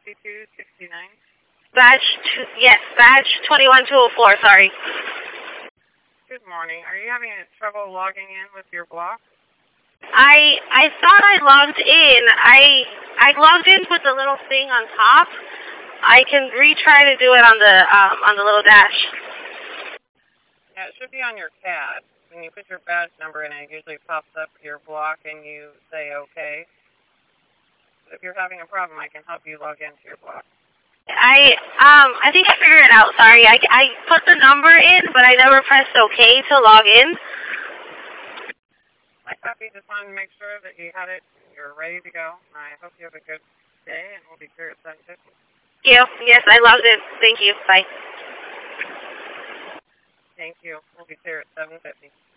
6269. Badge 21204, sorry. Good morning. Are you having trouble logging in with your block? I thought I logged in. I logged in with the little thing on top. I can retry to do it on the little dash. Yeah, it should be on your CAD. When you put your badge number in, it usually pops up your block and you say okay. If you're having a problem, I can help you log into your block. I think I figured it out. Sorry, I put the number in, but I never pressed OK to log in. My copy, just wanted to make sure that you had it, you're ready to go. I hope you have a good day, and we'll be here at 7:50. Yes, I logged in. Thank you. Bye. Thank you. We'll be here at 7:50.